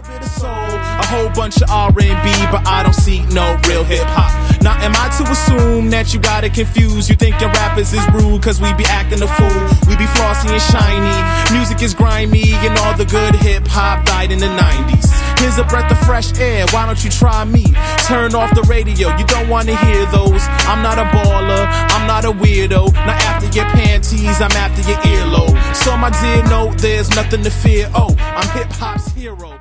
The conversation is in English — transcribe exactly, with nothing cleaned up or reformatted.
little bit of soul, a whole bunch of R and B, but I don't see no real hip-hop. Now am I to assume that you got it confused? You think your rappers is rude cause we be acting a fool. We be flossy and shiny, music is grimy, and all the good hip-hop died in the nineties. Here's a breath of fresh air, why don't you try me? Turn off the radio, you don't wanna hear those. I'm not a baller, I'm not a weirdo. Not after your panties, I'm after your earlobe. So my dear, no, there's nothing to fear. Oh, I'm hip-hop's hero.